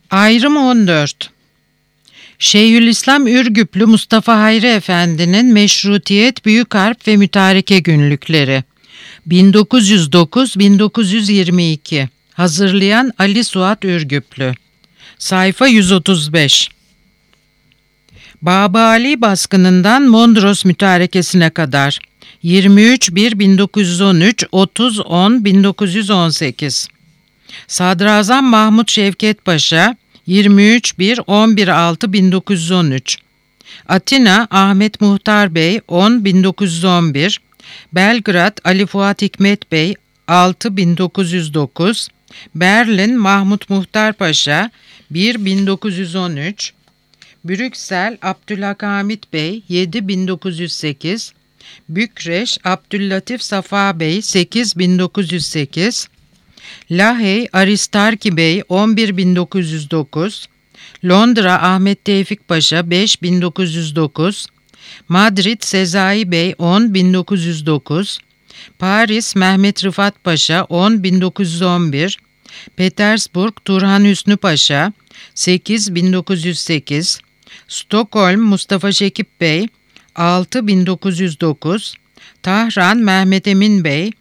Ayrım 14. Şeyhülislam Ürgüplü Mustafa Hayri Efendi'nin Meşrutiyet Büyük Harp ve Mütareke Günlükleri 1909-1922. Hazırlayan Ali Suat Ürgüplü. Sayfa 135. Babali baskınından Mondros Mütarekesi'ne kadar 23.1.1913 30.10.1918. Sadrazam Mahmut Şevket Paşa 23.1.11.6.1913. Atina Ahmet Muhtar Bey 10.1911. Belgrad Ali Fuat Hikmet Bey 6.1909. Berlin Mahmut Muhtar Paşa 1.1913. Brüksel Abdülhakamit Bey 7.1908. Bükreş Abdüllatif Safa Bey 8.1908. Lahey Aristarki Bey 11.1909. Londra Ahmet Tevfik Paşa 5.1909. Madrid Sezai Bey 10.1909. Paris Mehmet Rıfat Paşa 10.1911. Petersburg Turhan Hüsnü Paşa 8.1908. Stockholm Mustafa Şekip Bey 6.1909. Tahran Mehmet Emin Bey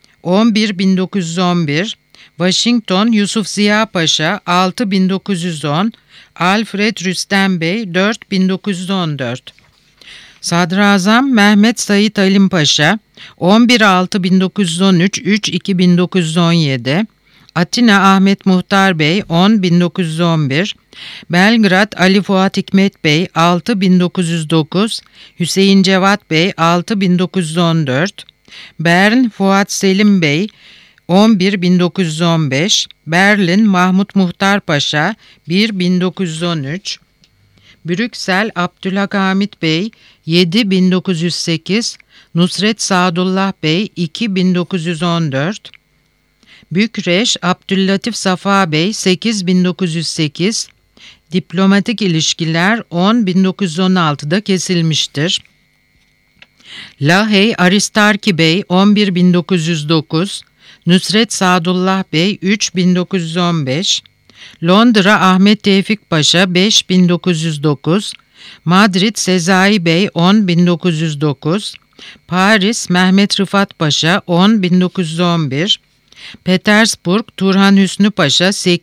11.1911. Washington Yusuf Ziya Paşa 6.1910. Alfred Rüstem Bey 4.1914. Sadrazam Mehmet Said Halim Paşa 11.6.1913 3.2.1917. Atina Ahmet Muhtar Bey 10.1911. Belgrad Ali Fuat Hikmet Bey 6.1909. Hüseyin Cevat Bey 6.1914. Bern Fuat Selim Bey 11.1915. Berlin Mahmut Muhtar Paşa 1.1913. Brüksel Abdülhakamit Bey 7.1908. Nusret Sadullah Bey 2.1914. Bükreş Abdüllatif Safa Bey 8.1908. Diplomatik ilişkiler 10.1916'da kesilmiştir. Lahey Aristarki Bey 11.1909. Nusret Sadullah Bey 3.1915. Londra Ahmet Tevfik Paşa 5.1909. Madrid Sezai Bey 10.1909. Paris Mehmet Rıfat Paşa 10.1911. Petersburg Turhan Hüsnü Paşa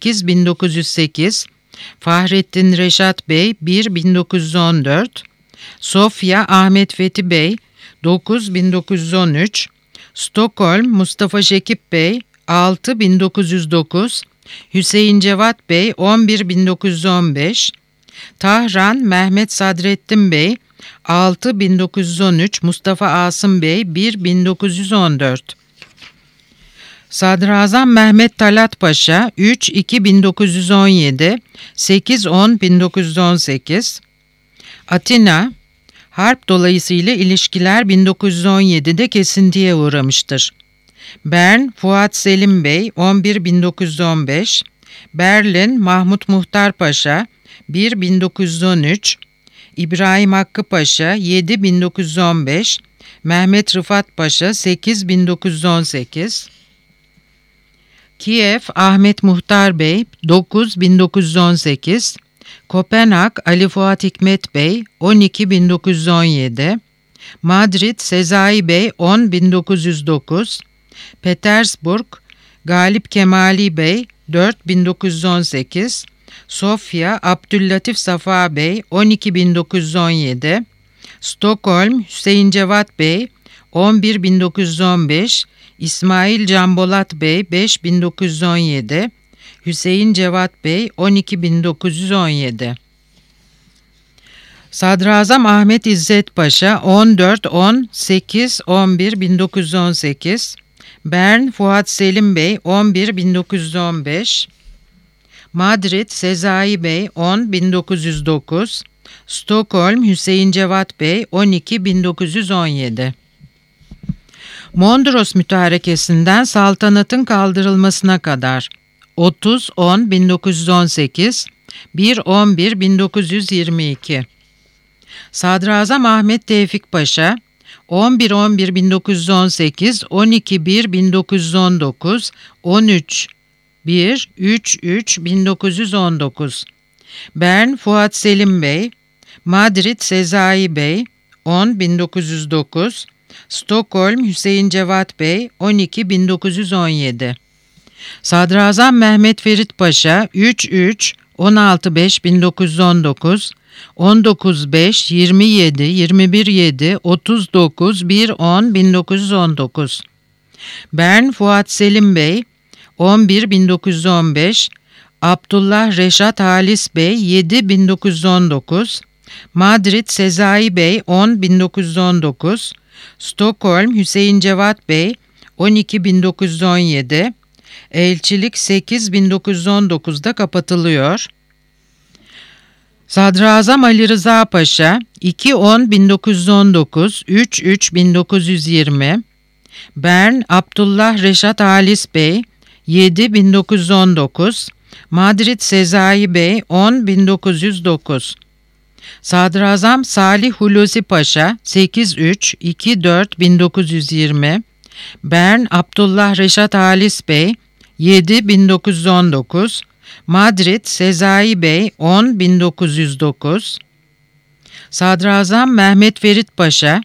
8.1908. Fahrettin Reşat Bey 1.1914. Sofya Ahmet Fethi Bey 9.1913. Stockholm Mustafa Şekip Bey 6.1909. Hüseyin Cevat Bey 11.1915. Tahran Mehmet Sadrettin Bey 6.1913. Mustafa Asım Bey 1.1914. Sadrazam Mehmet Talat Paşa 3.2.1917 8.10.1918. Atina harp dolayısıyla ilişkiler 1917'de kesintiye uğramıştır. Bern Fuat Selim Bey 11.1915. Berlin Mahmut Muhtar Paşa 1.1913. İbrahim Hakkı Paşa 7.1915. Mehmet Rıfat Paşa 8.1918. Kiev Ahmet Muhtar Bey 9.1918. Kopenhag Ali Fuat Hikmet Bey 12.1917. Madrid Sezai Bey 10.1909. Petersburg Galip Kemali Bey 4.1918. Sofya Abdüllatif Safa Bey 12.1917. Stockholm Hüseyin Cevat Bey 11.1915. İsmail Canbolat Bey 5.1917. Hüseyin Cevat Bey 12.1917. Sadrazam Ahmet İzzet Paşa 14.10.8.11.1918. Bern Fuat Selim Bey 11.1915. Madrid Sezai Bey 10.1909. Stockholm Hüseyin Cevat Bey 12.1917. Mondros Mütarekesi'nden saltanatın kaldırılmasına kadar 30.10.1918 1.11.1922. Sadrazam Ahmet Tevfik Paşa 11.11.1918 12.1.1919 13 1-3-3-1919 Bern Fuat Selim Bey, Madrid Sezai Bey 10-1909 Stockholm Hüseyin Cevat Bey 12-1917 Sadrazam Mehmet Ferit Paşa 3-3-16-5-1919 19-5-27-21-7 39-1-10-1919 Bern Fuat Selim Bey 11-1915 Abdullah Reşat Halis Bey 7-1919 Madrid Sezai Bey 10-1919 Stockholm Hüseyin Cevat Bey 12-1917 Elçilik 8-1919'da kapatılıyor. Sadrazam Ali Rıza Paşa 2-10-1919 3-3-1920 Bern Abdullah Reşat Halis Bey 7-1919 Madrid Sezai Bey 10-1909 Sadrazam Salih Hulusi Paşa 8-3-24-1920 Bern Abdullah Reşat Halis Bey 7-1919 Madrid Sezai Bey 10-1909 Sadrazam Mehmet Ferit Paşa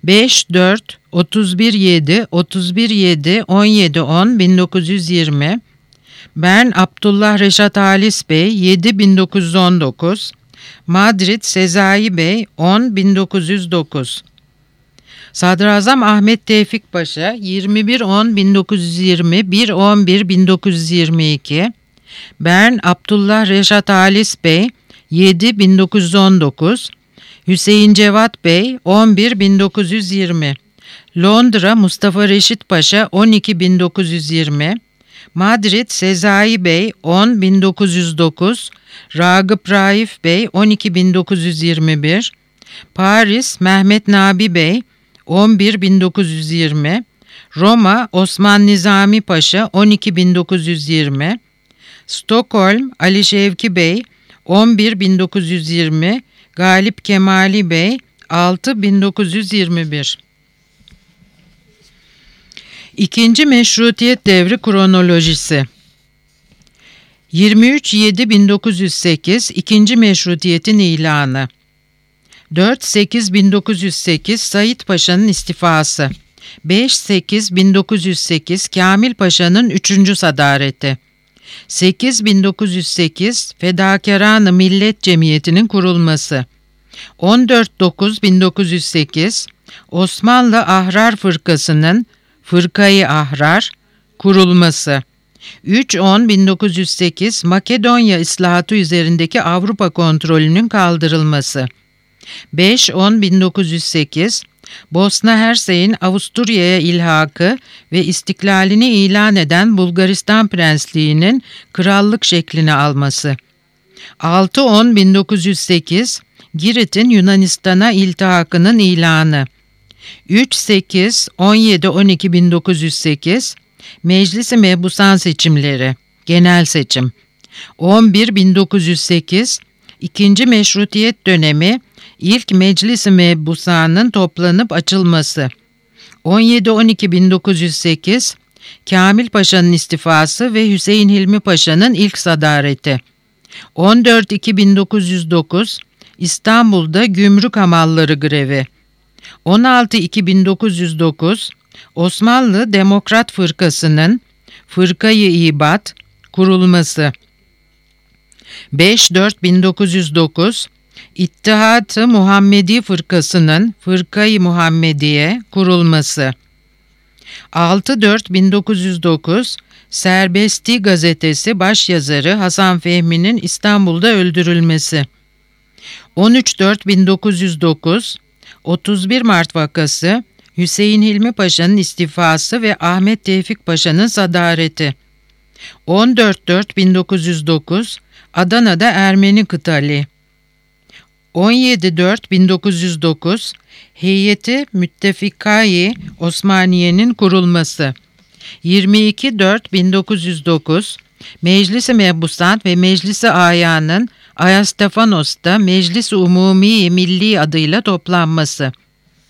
5-4-31-7-31-7-17-10-1920 Bern Abdullah Reşat Halis Bey 7-1919 Madrid Sezai Bey 10-1909 Sadrazam Ahmet Tevfik Paşa 21-10-1920 1-11-1922 Bern Abdullah Reşat Halis Bey 7-1919 Hüseyin Cevat Bey 11-1920 Londra Mustafa Reşit Paşa 12-1920 Madrid Sezai Bey 10-1909 Ragıp Raif Bey 12-1921 Paris Mehmet Nabi Bey 11-1920 Roma Osman Nizami Paşa 12-1920 Stockholm Ali Şevki Bey 11-1920 Galip Kemali Bey 6-1921 İkinci Meşrutiyet Devri Kronolojisi 23-7-1908 İkinci Meşrutiyet'in ilanı 4-8-1908 Said Paşa'nın istifası 5-8-1908 Kamil Paşa'nın 3. sadareti 8-1908 Fedakâran-ı Millet Cemiyeti'nin kurulması 14-9-1908 Osmanlı Ahrar Fırkası'nın Fırkayı Ahrar kurulması 3-10-1908 Makedonya İslahatı üzerindeki Avrupa kontrolünün kaldırılması 5-10-1908 Bosna Hersey'in Avusturya'ya ilhakı ve istiklalini ilan eden Bulgaristan Prensliği'nin krallık şeklini alması 6-10-1908 Girit'in Yunanistan'a iltihakının ilanı 3-8-17-12-1908 Meclis-i Mebusan seçimleri genel seçim 11-1908 İkinci Meşrutiyet dönemi İlk Meclis-i Mebusan'ın toplanıp açılması 17-12-1908 Kamil Paşa'nın istifası ve Hüseyin Hilmi Paşa'nın ilk sadareti 14-2-1909 İstanbul'da gümrük hamalları grevi 16-2-1909 Osmanlı Demokrat Fırkası'nın Fırkayı İbat kurulması 5-4-1909 İttihat-ı Muhammedi Fırkası'nın Fırkayı Muhammediye kurulması 6-4-1909 Serbesti Gazetesi başyazarı Hasan Fehmi'nin İstanbul'da öldürülmesi 13-4-1909 31 Mart vakası Hüseyin Hilmi Paşa'nın istifası ve Ahmet Tevfik Paşa'nın sadareti 14-4-1909 Adana'da Ermeni kıtali 17-4-1909 Heyeti Müttefikayı Osmaniye'nin kurulması 22-4-1909 Meclis-i Mebusan ve Meclis-i Âyân'ın Ayastefanos'ta Meclis-i Umumi Milli adıyla toplanması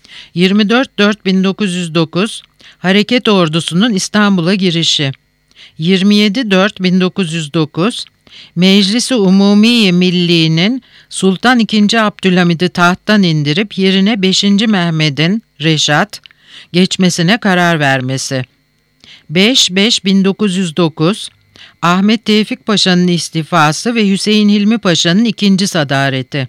24-4-1909 Hareket Ordusu'nun İstanbul'a girişi 27.4.1909 Meclis-i Umumi-i Milli'nin Sultan II. Abdülhamid'i tahttan indirip yerine 5. Mehmed'in Reşat geçmesine karar vermesi. 5.5.1909 Ahmet Tevfik Paşa'nın istifası ve Hüseyin Hilmi Paşa'nın ikinci sadareti.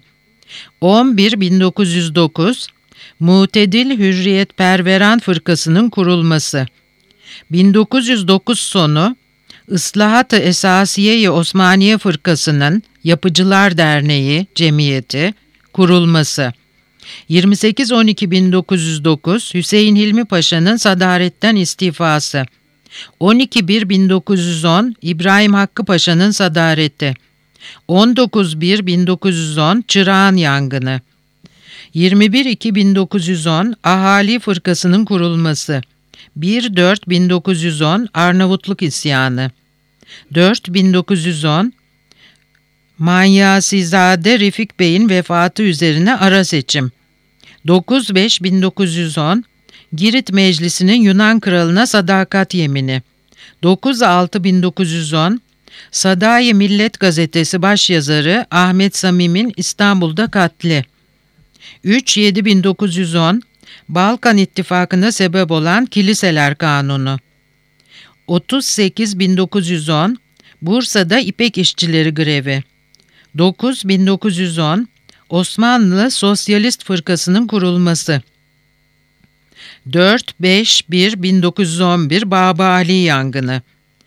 11.1909 Mutedil Hürriyetperveran Fırkası'nın kurulması. 1909 sonu Islahat-ı Esasiye-i Osmaniye Fırkası'nın Yapıcılar Derneği, Cemiyeti kurulması. 28.12.1909 Hüseyin Hilmi Paşa'nın sadaretten istifası. 12.1.1910 İbrahim Hakkı Paşa'nın sadareti. 19.1.1910 Çırağan Yangını. 21.2.1910 Ahali Fırkası'nın kurulması. 1.4.1910 Arnavutluk İsyanı. 4.1910 Manyasizade Refik Bey'in vefatı üzerine ara seçim. 9.5.1910 Girit Meclisi'nin Yunan Kralı'na sadakat yemini. 9.6.1910 Saday-ı Millet Gazetesi başyazarı Ahmet Samim'in İstanbul'da katli. 3.7.1910 Balkan İttifakı'na sebep olan Kiliseler Kanunu. 38.1910 Bursa'da İpek İşçileri grevi. 9.1910 Osmanlı Sosyalist Fırkası'nın kurulması. 4.5.1.1911 Baba Ali Yangını.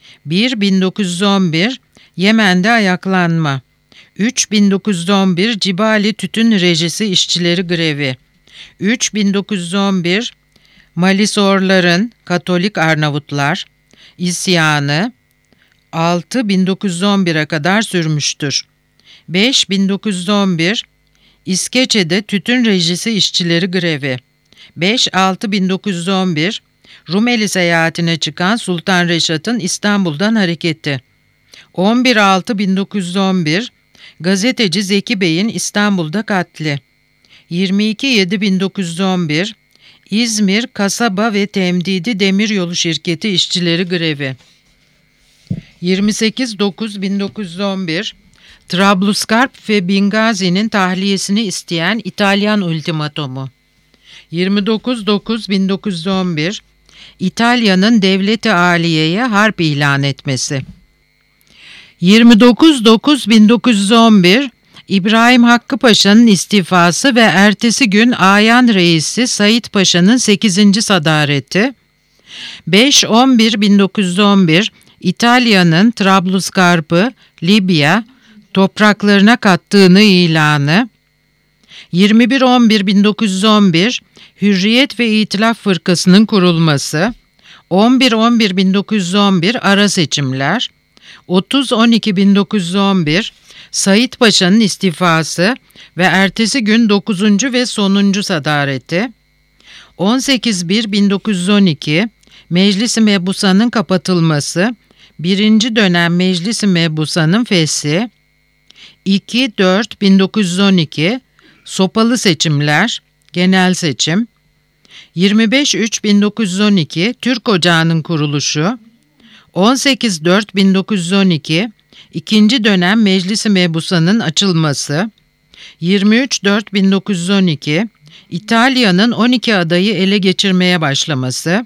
1.1911 Yemen'de ayaklanma. 3.1911 Cibali Tütün Rejisi İşçileri grevi. 3.1911 Malisorların Katolik Arnavutlar isyanı 6.1911'e kadar sürmüştür. 5.1911 İskeçe'de Tütün Rejisi İşçileri grevi. 5.6.1911 Rumeli seyahatine çıkan Sultan Reşat'ın İstanbul'dan hareketi. 11.6.1911 Gazeteci Zeki Bey'in İstanbul'da katli. 22.7.1911 İzmir Kasaba ve Temdidi Demiryolu Şirketi İşçileri grevi. 28.9.1911 Trablusgarp ve Bingazi'nin tahliyesini isteyen İtalyan ultimatomu. 29.9.1911 İtalya'nın Devlet-i Aliye'ye harp ilan etmesi. 29.9.1911 İbrahim Hakkı Paşa'nın istifası ve ertesi gün Ayan Reisi Said Paşa'nın 8. sadareti. 5.11.1911 İtalya'nın Trablusgarp'ı Libya topraklarına kattığını ilanı. 21.11.1911 Hürriyet ve İtilaf Fırkası'nın kurulması. 11.11.1911 ara seçimler. 30.12.1911 Said Paşa'nın istifası ve ertesi gün 9. ve sonuncu sadareti. 18.1.1912 Meclis-i Mebusa'nın kapatılması, 1. dönem Meclis-i Mebusa'nın feshi. 2.4.1912 Sopalı seçimler, genel seçim. 25.3.1912 Türk Ocağı'nın kuruluşu. 18.4.1912 İkinci dönem Meclis-i Mebusa'nın açılması. 23.4.1912 İtalya'nın 12 adayı ele geçirmeye başlaması.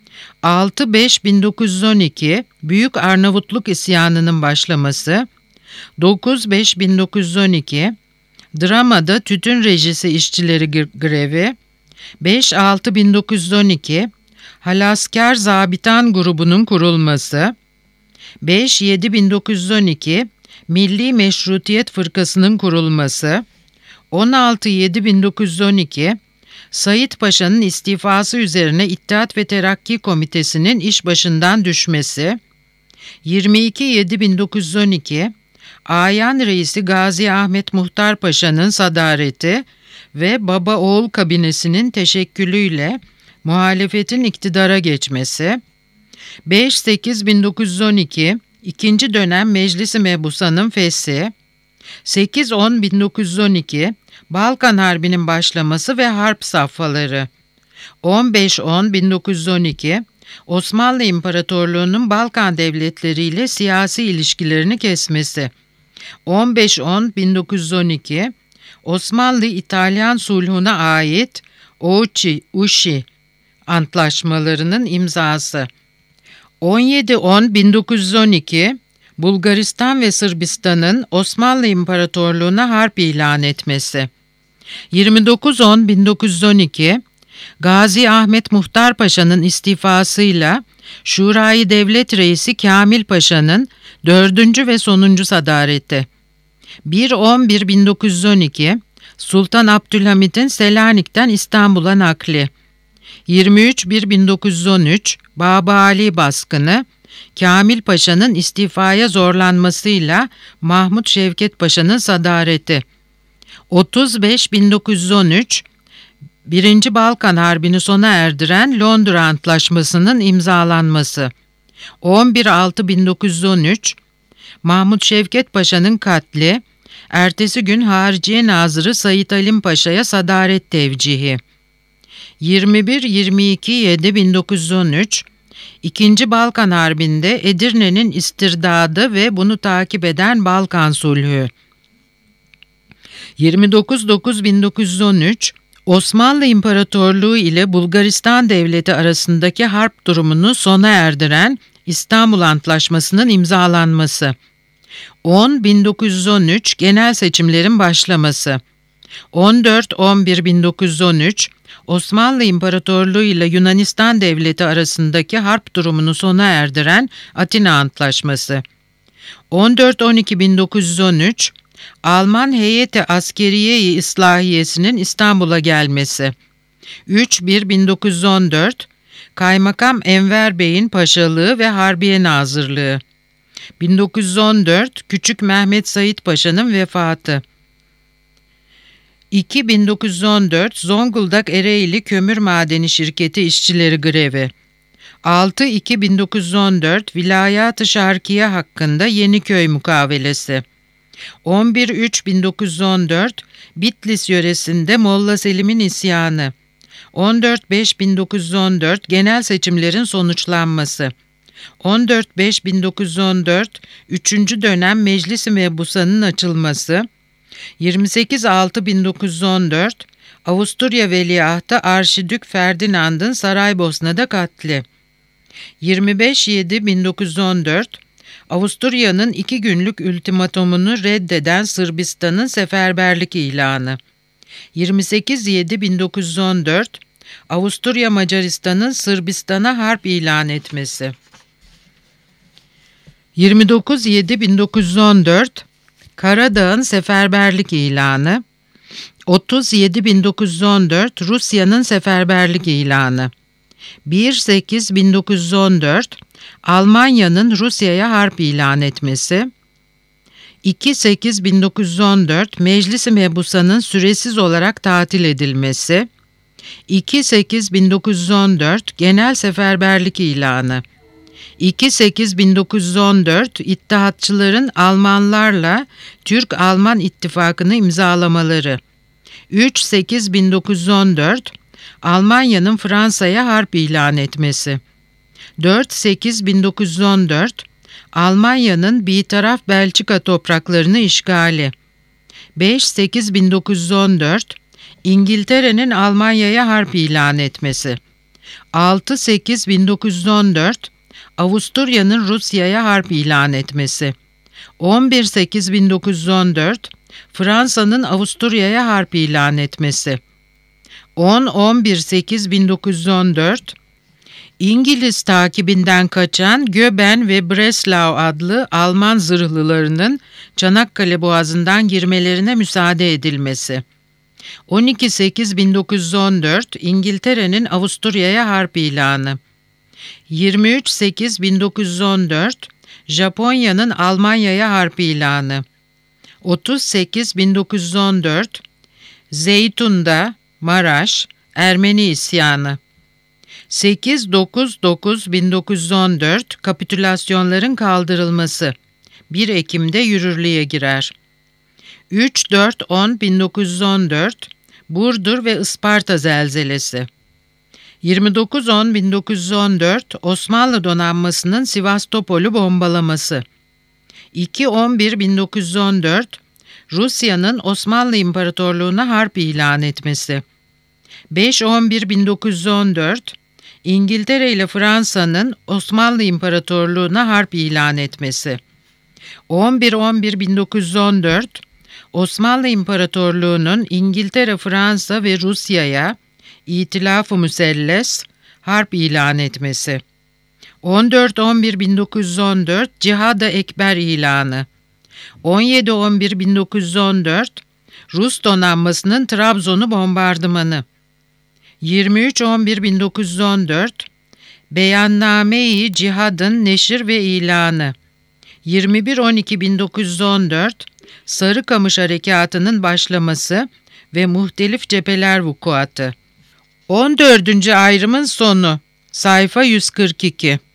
6.5.1912 Büyük Arnavutluk İsyanı'nın başlaması. 9.5.1912 Drama'da Tütün Rejisi İşçileri grevi. 5.6.1912 Halaskar Zabitan Grubu'nun kurulması. 5.7.1912 Milli Meşrutiyet Fırkası'nın kurulması. 16.7.1912 Said Paşa'nın istifası üzerine İttihat ve Terakki Komitesi'nin iş başından düşmesi. 22.7.1912 Ayan Reisi Gazi Ahmet Muhtar Paşa'nın sadareti ve baba oğul kabinesinin teşekkülüyle muhalefetin iktidara geçmesi. 5.8.1912 İkinci dönem Meclis-i Mebusa'nın feshi. 8.10.1912 Balkan Harbi'nin başlaması ve harp safhaları. 15.10.1912 Osmanlı İmparatorluğu'nun Balkan devletleriyle siyasi ilişkilerini kesmesi. 15-10-1912 Osmanlı-İtalyan sulhuna ait Ouchi-Uşi antlaşmalarının imzası. 17-10-1912 Bulgaristan ve Sırbistan'ın Osmanlı İmparatorluğu'na harp ilan etmesi. 29-10-1912 Gazi Ahmet Muhtar Paşa'nın istifasıyla Şurayı Devlet Reisi Kamil Paşa'nın 4. ve sonuncu sadareti. 1-11-1912 Sultan Abdülhamid'in Selanik'ten İstanbul'a nakli. 23-1-1913 Babali baskını, Kamil Paşa'nın istifaya zorlanmasıyla Mahmut Şevket Paşa'nın sadareti. 35-1913 1. Balkan Harbi'ni sona erdiren Londra Antlaşması'nın imzalanması. 11-6-1913 Mahmut Şevket Paşa'nın katli, ertesi gün Hariciye Nazırı Said Halim Paşa'ya sadaret tevcihi. 21-22-7-1913 2. Balkan Harbi'nde Edirne'nin istirdadı ve bunu takip eden Balkan Sulhü. 29-9-1913 Osmanlı İmparatorluğu ile Bulgaristan Devleti arasındaki harp durumunu sona erdiren İstanbul Antlaşması'nın imzalanması. 10-1913 genel seçimlerin başlaması. 14-11-1913 Osmanlı İmparatorluğu ile Yunanistan Devleti arasındaki harp durumunu sona erdiren Atina Antlaşması. 14-12-1913 Alman Heyeti Askeriye-i İslahiyesi'nin İstanbul'a gelmesi. 3-1-1914 Kaymakam Enver Bey'in paşalığı ve Harbiye Nazırlığı. 1914 Küçük Mehmet Said Paşa'nın vefatı. 1914 Zonguldak Ereğli Kömür Madeni Şirketi işçileri grevi. 6-1914 Vilayat-ı Şarkiye hakkında Yeniköy mukavelesi. 11-3-1914 Bitlis yöresinde Molla Selim'in isyanı. 14-5-1914 genel seçimlerin sonuçlanması. 14-5-1914 3. dönem Meclis-i Mebusa'nın açılması. 28-6-1914 Avusturya Veliahtı Arşidük Ferdinand'ın Saraybosna'da katli. 25-7-1914 Avusturya'nın 2 günlük ultimatomunu reddeden Sırbistan'ın seferberlik ilanı. 28-7-1914 Avusturya Macaristan'ın Sırbistan'a harp ilan etmesi. 29-7-1914 Karadağ'ın seferberlik ilanı. 30-7-1914 Rusya'nın seferberlik ilanı. 1-8-1914 Almanya'nın Rusya'ya harp ilan etmesi. 2-8-1914 Meclis-i Mebusa'nın süresiz olarak tatil edilmesi. 2-8-1914 Genel seferberlik ilanı. 2-8-1914 İttihatçıların Almanlarla Türk-Alman İttifakı'nı imzalamaları. 3-8-1914 Almanya'nın Fransa'ya harp ilan etmesi. 4-8-1914 Almanya'nın bitaraf Belçika topraklarını işgali. 5-8-1914 İngiltere'nin Almanya'ya harp ilan etmesi. 6-8-1914 Avusturya'nın Rusya'ya harp ilan etmesi. 11-8-1914 Fransa'nın Avusturya'ya harp ilan etmesi. 10-11-8-1914 İngiliz takibinden kaçan Göben ve Breslau adlı Alman zırhlılarının Çanakkale Boğazı'ndan girmelerine müsaade edilmesi. 12-8-1914 İngiltere'nin Avusturya'ya harp ilanı. 23-8-1914 Japonya'nın Almanya'ya harp ilanı. 30-8-1914 Zeytun'da Maraş Ermeni isyanı. 8-9-9-1914 kapitülasyonların kaldırılması. 1 Ekim'de yürürlüğe girer. 3-4-10-1914 Burdur ve Isparta zelzelesi. 29-10-1914 Osmanlı donanmasının Sivastopol'u bombalaması. 2-11-1914 Rusya'nın Osmanlı İmparatorluğu'na harp ilan etmesi. 5-11-1914 İngiltere ile Fransa'nın Osmanlı İmparatorluğu'na harp ilan etmesi. 11-11-1914 Osmanlı İmparatorluğu'nun İngiltere, Fransa ve Rusya'ya İtilaf-ı Müselles harp ilan etmesi. 14-11-1914 Cihad-ı Ekber ilanı. 17-11-1914 Rus donanmasının Trabzon'u bombardımanı. 23-11-1914 Beyanname-i Cihad'ın neşir ve ilanı. 21-12-1914 Sarıkamış Harekatı'nın başlaması ve muhtelif cepheler vukuatı. 14. ayrımın sonu. Sayfa 142.